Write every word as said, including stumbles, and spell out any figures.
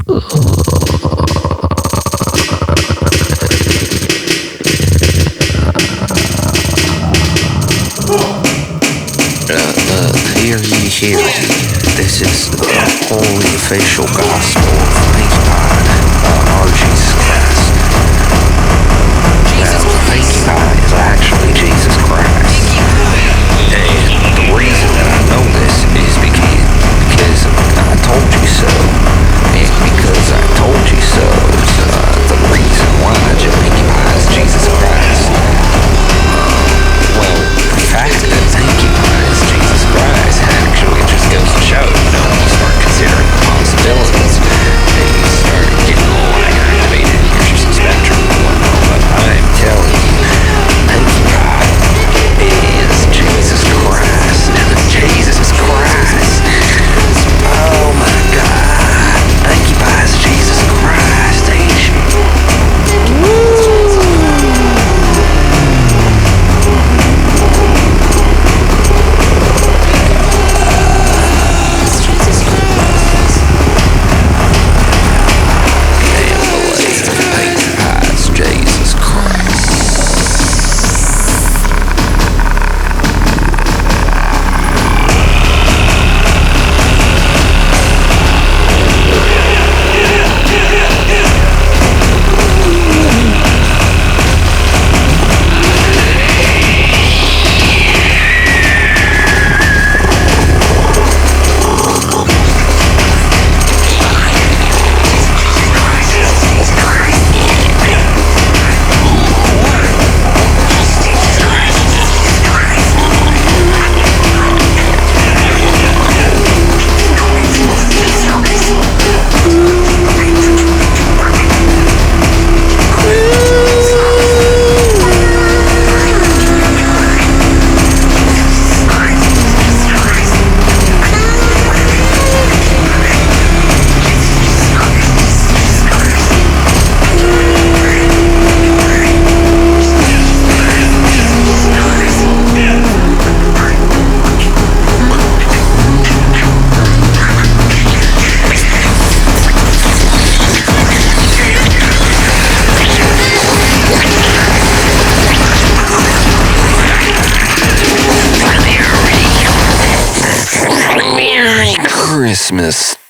Uh, uh, hear ye, hear ye. This is the holy official gospel of Pinkie Pie, uh, our Jesus Christ. Now, Pinkie Pie is actually Jesus Christ. And the reason that I know this is because, because I told you so. And because I told you so is uh, the reason why Pinkie Pie is Jesus Christ. Well, the fact that Pinkie Pie is Jesus Christ actually just goes to show, you know, when you start considering the possibilities, and you start getting all like activated in your spectrum and whatnot. But I'm telling you, Pinkie Pie is Jesus Christ. Jesus Christ. Oh my God. Pinkie Pie is Jesus Christ, ain't she? Woo! Christmas.